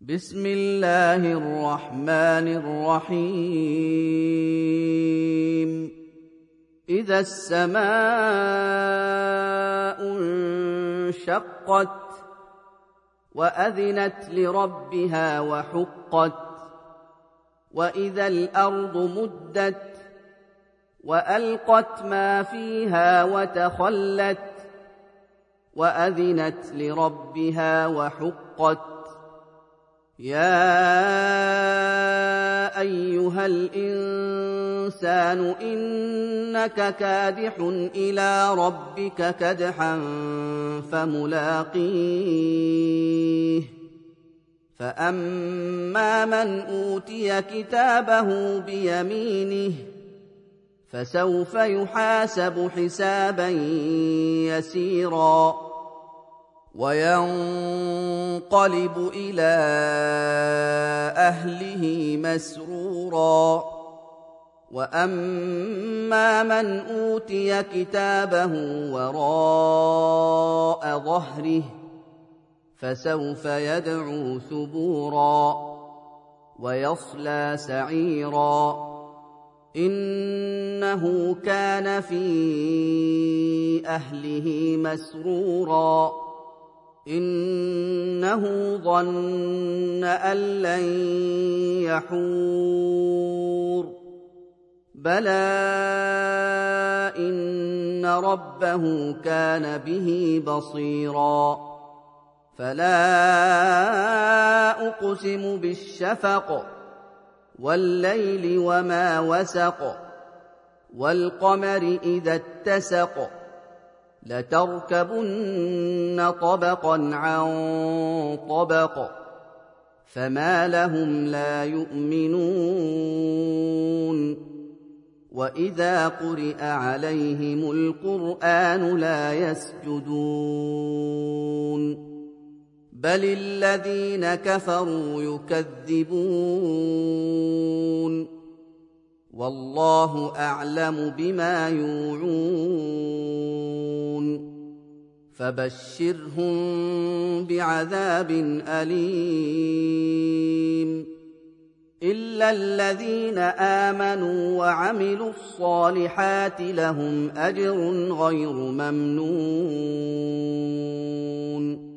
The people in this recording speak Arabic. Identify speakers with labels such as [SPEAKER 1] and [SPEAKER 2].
[SPEAKER 1] بسم الله الرحمن الرحيم إذا السماء انشقت وأذنت لربها وحقت وإذا الأرض مدت وألقت ما فيها وتخلت وأذنت لربها وحقت يا أيها الإنسان إنك كادح إلى ربك كدحا فملاقيه فأما من أوتي كتابه بيمينه فسوف يحاسب حسابا يسيرا وينقلب إلى أهله مسرورا وأما من أوتي كتابه وراء ظهره فسوف يدعو ثبورا ويصلى سعيرا إنه كان في أهله مسرورا إنه ظن أن لن يحور بلى إن ربه كان به بصيرا فلا أقسم بالشفق والليل وما وسق والقمر إذا اتسق لتركبن طبقا عن طبق فما لهم لا يؤمنون وإذا قرئ عليهم القرآن لا يسجدون بل الذين كفروا يكذبون والله أعلم بما يوعون فبشرهم بعذاب أليم إلا الذين آمنوا وعملوا الصالحات لهم أجر غير ممنون